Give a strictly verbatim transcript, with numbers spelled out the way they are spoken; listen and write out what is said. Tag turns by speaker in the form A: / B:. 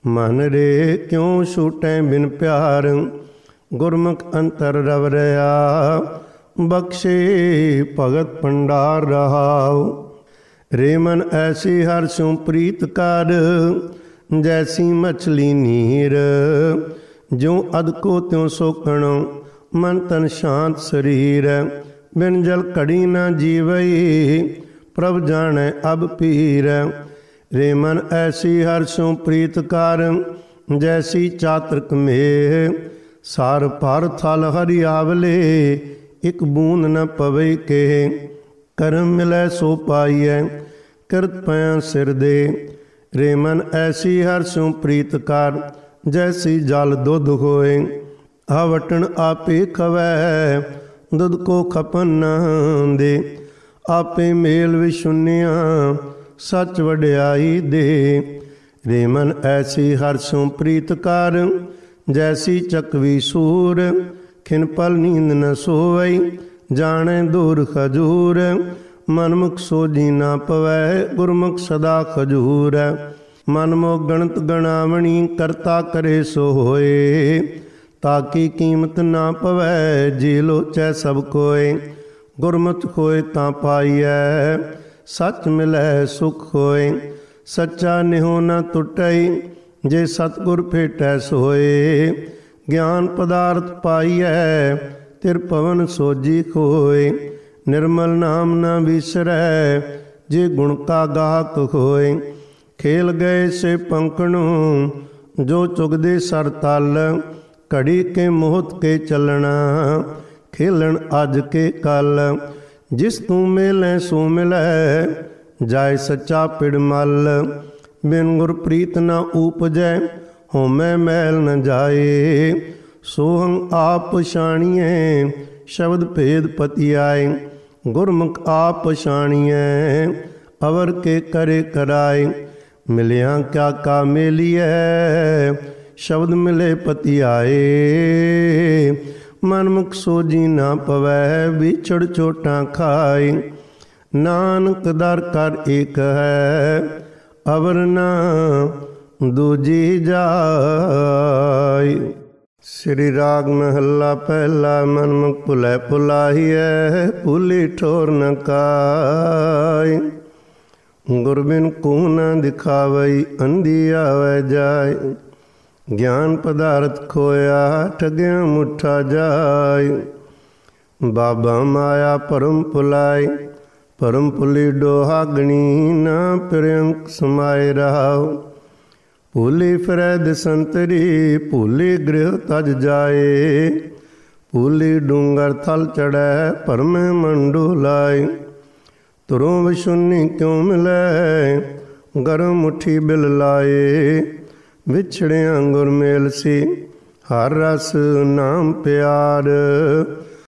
A: मन रे क्यों छूटै बिन प्यार, गुरमुख अंतर रव रया, बख्शे भगत भंडार रहाओ। रे मन ऐसी हर सु प्रीत कर, जैसी मछली नीर, ज्यों अदको त्यों सोकण, मन तन शांत शरीर। बिन जल घड़ी न जीवई, प्रभ जाने अब पीर। रे मन ऐसी हर सु प्रीत कर, जैसी चातृक मेह, सार भर थल हरियावले, एक बूंद न पवे के। करम मिलै सो पाइयै, किरत पयां सिर दे। रे मन ऐसी हर सु प्रीत कर, जैसी जल दुध होए, आवटन आपे खवै, दुध को खपन न दे। आपे मेल विशुनिया, सच वड्याई दे। रे मन ऐसी हर सु प्रीत कर, जैसी चकवी सूर, खिन पल नींद न सोवई, जाने दूर खजूर। मनमुख सोजी ना पवै, गुरमुख सदा खजूर। मन मोह गणत गणावणी, करता करे सो होए, ताकि कीमत ना पवै, जी लोचै सब कोय। गुरमुख होए तां पाइयै, सच मिलै सुख होए। सच्चा निहो न टुटई, जे सतगुर भेटै सोए। ज्ञान पदार्थ पाइयै, तिर पवन सोजी खोए। निर्मल नाम न बिसरै, जे गुण का गाहक होए। खेल गए से पंखणु, जो चुगदे सर तल, घड़ी के मोहत के चलना, खेलन अज के कल। जिस तू मेलै सो मिलै, जाय सच्चा पिड़ मल। बिन गुर प्रीत न ऊपजै, होमै मैल न जाए। सोहं आप पछाणिए, शब्द भेद पति आए। गुरमुख आप पछाणिए, अवर के करे कराए। मिलिया क्या का मेलिए, शब्द मिले पति आए। मनमुख सोजी ना पवै, विछड़ चोटां खाए। नानक दर कर एक है, अवर ना दूजी जाय। श्री राग महला पहला। मनमुख भुलै भुलाहिए, भूली ठोर न काय। गुरबिन को न दिखावई, अंधी आवे जाय। ज्ञान पदार्थ खोया, ठगिया मुठा जाय। बाबा माया परम पुलाई, परम पुली डोहागणी, ना प्रियंक समाय रहाओ। भूली फिरै दिसंतरी, भूली गृह तज जाए। भूली डूंगर थल चढ़ै, परमे मंडू लाए। तुरों विशुन्नी क्यों मिलै, गरम मुठी बिल लाए। विछड़िया गुर मेल सी, हर रस नाम प्यार।